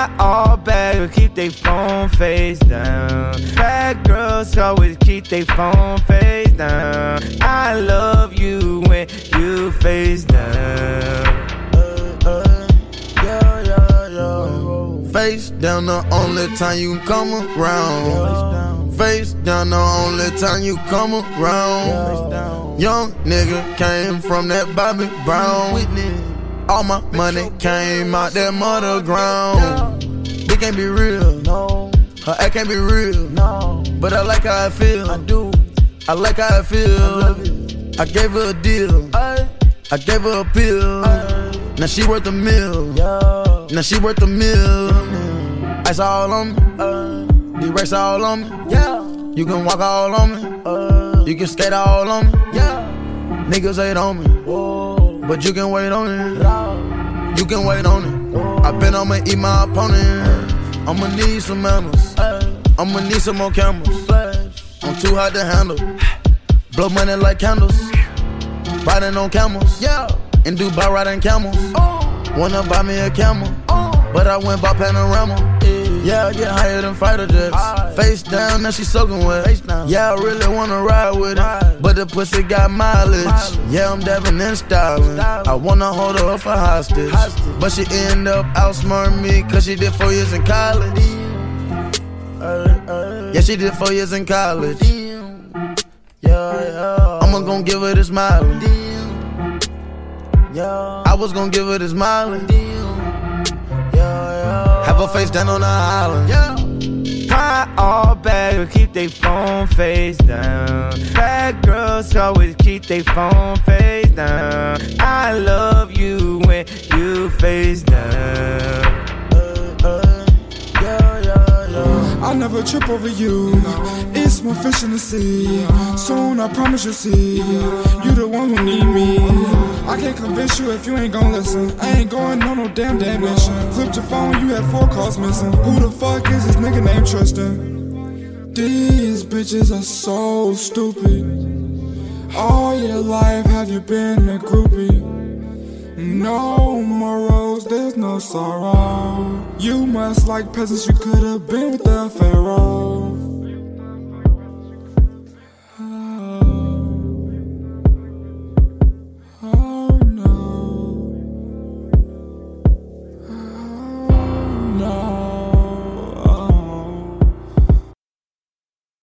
Not all bad girls keep they phone face down. Bad girls always keep they phone face down. I love you when you face down. Face down the only time you come around. Face down the only time you come around. Young nigga came from that Bobby Brown. All my money came out that mother ground. It can't be real, her act can't be real, but I like how I feel. I like how I feel. I gave her a deal, I gave her a pill. Now she worth a meal. Now she worth a meal. Ice all on me, D-Rex all on me. You can walk all on me, you can skate all on me. Niggas hate on me, but you can wait on it. You can wait on it. I been I'ma eat my opponent. I'ma need some animals, I'ma need some more cameras. I'm too hot to handle. Blow money like candles, riding on camels. In Dubai riding camels. Wanna buy me a camel, but I went by Panorama. Yeah, I get higher than fighter jets. Face down, now she soaking wet. Yeah, I really wanna ride with it, but the pussy got mileage. Yeah, I'm dabbing and styling. I wanna hold her up for hostage, but she end up outsmarting me, cause she did 4 years in college. Yeah, she did 4 years in college. I'ma gon' give her this mileage. I was gon' give her this mileage. Have her face down on the island. Not all bad girls keep they phone face down. Bad girls always keep they phone face down. I love you when you face down. I'll never trip over you. It's more fish in the sea. Soon I promise you'll see. You the one who need me. I can't convince you if you ain't gon' listen. I ain't going on no damn mission. Flipped your phone, you had 4 calls missing. Who the fuck is this nigga named Tristan? These bitches are so stupid. All your life have you been a groupie? No morals, there's no sorrow. You must like peasants, you could've been with the pharaoh.